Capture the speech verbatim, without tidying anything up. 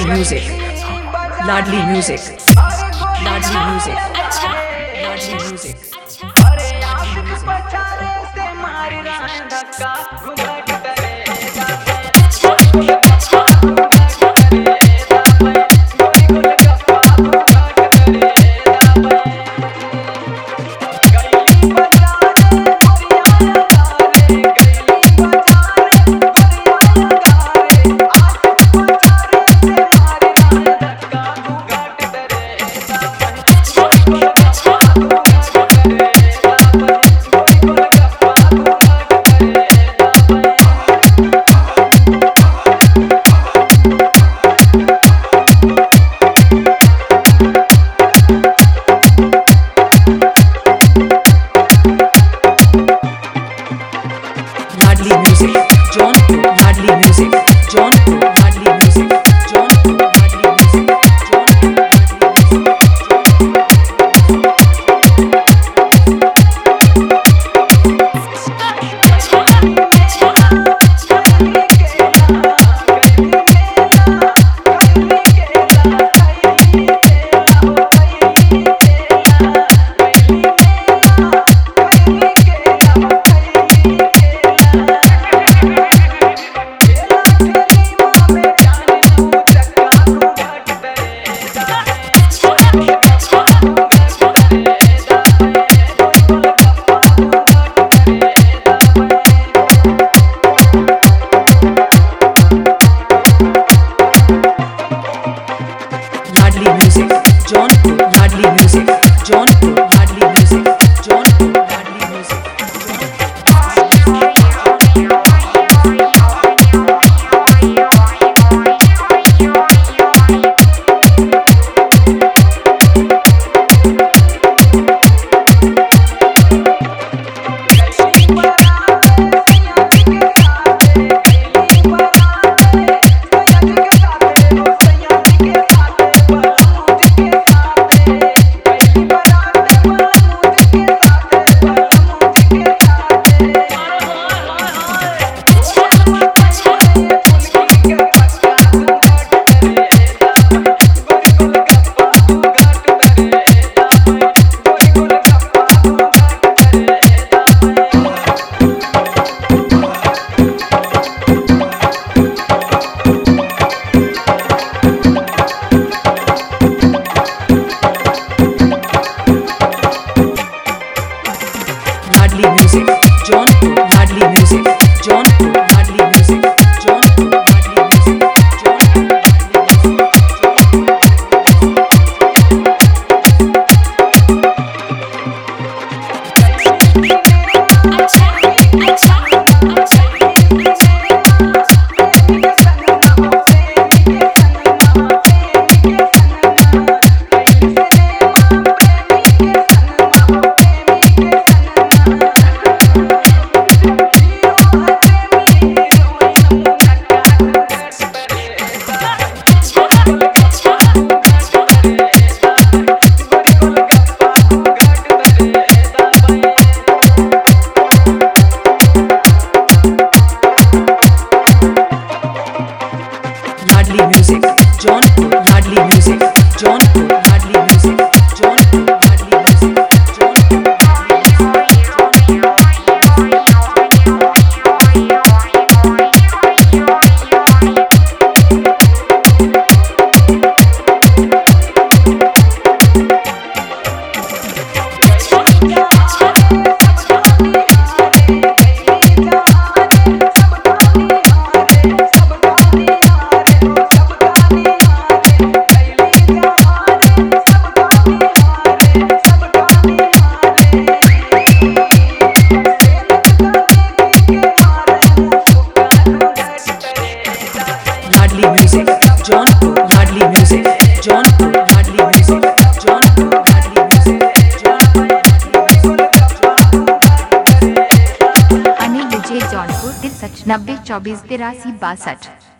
music, Ladli music, Ladli music, अच्छा Ladli music. अरे आशिक पछाड़े से मार रहा है धक्का घुमट करेगा अच्छा अच्छा करेगा मैं गोरी गुल गप्पा घुमट करेगा मैं गईली बजारे गोरिया गारे गईली बजारे गोरिया गारे आशिक पछाड़े से मार रहा है धक्का घुमट करेगा मैं अच्छा अच्छा Ladli music, Jaunpur, Ladli music, Jaunpur, Ladli music, Jaunpur, Ladli music, Jaunpur, Ladli music. Ladli music, Jaunpur, Ladli music, Jaunpur, Ladli music, Jaunpur, Ladli music. Ladli music, Jaunpur, Ladli music, Jaunpur, Ladli music, Jaunpur, Ladli music, Jaunpur, Ladli music. अच्छा अच्छा Ladli music, Jaunpur, Ladli music, Jaunpur, Ladli music, Jaunpur, Ladli music, Jaunpur, Ladli music. Ladli music, Jaunpur, Ladli music, Jaunpur, Ladli music, Jaunpur, Ladli music, Jaunpur, Ladli music. Anil विजय जौनपुर तिरसठ नब्बे चौबीस तिरासी बासठ।